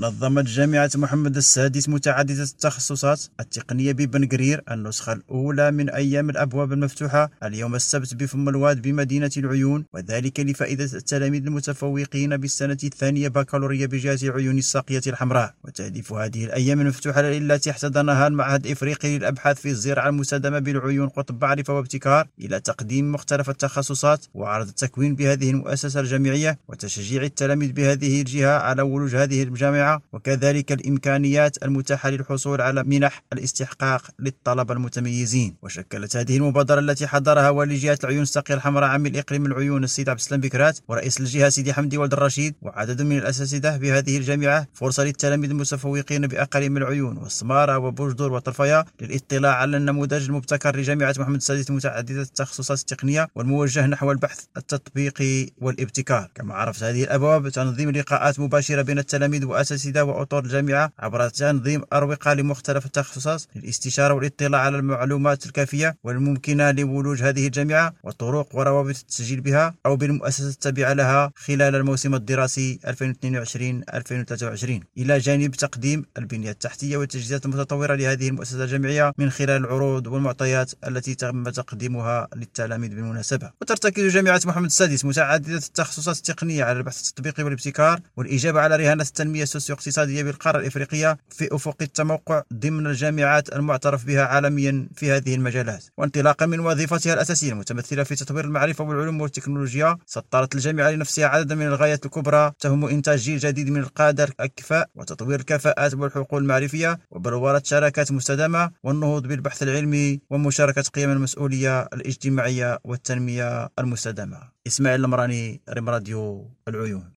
نظمت جامعة محمد السادس متعددة التخصصات التقنية ببن قرير النسخة الأولى من أيام الأبواب المفتوحة اليوم السبت بفم الواد بمدينة العيون، وذلك لفائدة التلاميذ المتفوقين بالسنة الثانية بكالوريا بجهة العيون الساقية الحمراء. وتهدف هذه الأيام المفتوحة التي احتضنها المعهد الإفريقي للأبحاث في الزراعة المستدامة بالعيون قطب معرفة وابتكار إلى تقديم مختلف التخصصات وعرض التكوين بهذه المؤسسة الجامعية وتشجيع التلاميذ بهذه الجهة على ولوج هذه الجامعة، وكذلك الإمكانيات المتاحة للحصول على منح الاستحقاق للطلبة المتميزين. وشكلت هذه المبادرة التي حضرها والي جهة العيون الساقية الحمراء عميد إقليم العيون السيد عبد السلام بكرات ورئيس الجهة سيدي حمدي ولد الرشيد وعدد من الأساتذة بهذه الجامعة فرصة للتلاميذ المتفوقين بأقاليم العيون والسمارة وبوجدور وطرفيا للاطلاع على النموذج المبتكر لجامعة محمد السادس متعددة التخصصات التقنية والموجه نحو البحث التطبيقي والابتكار. كما عرفت هذه الأبواب تنظيم لقاءات مباشرة بين التلاميذ وأساتذة وأطر الجامعة عبر تنظيم أروقة لمختلف التخصصات للاستشارة والاطلاع على المعلومات الكافية والممكنة لولوج هذه الجامعة وطرق وروابط التسجيل بها أو بالمؤسسة التابعة لها خلال الموسم الدراسي 2022-2023، إلى جانب تقديم البنية التحتية والتجهيزات المتطورة لهذه المؤسسة الجامعية من خلال العروض والمعطيات التي تم تقديمها للتلاميذ بالمناسبة. وترتكز جامعة محمد السادس متعددة التخصصات التقنية على البحث التطبيقي والابتكار والإجابة على رهانة التنمية السوسيو-اقتصادية بالقارة الإفريقية في أفق التموقع ضمن الجامعات المعترف بها عالميا في هذه المجالات. وانطلاقا من وظيفتها الأساسية المتمثلة في تطوير المعرفة والعلوم والتكنولوجيا، سطرت الجامعة لنفسها عددا من الغايات الكبرى تهم إنتاج جيل جديد من القادة الأكفاء وتطوير الكفاءات والحقول المعرفية وبلورة شراكات مستدامة والنهوض بالبحث العلمي ومشاركة قيم المسؤولية الاجتماعية والتنمية المستدامة. إسماعيل المراني، ريم راديو العيون.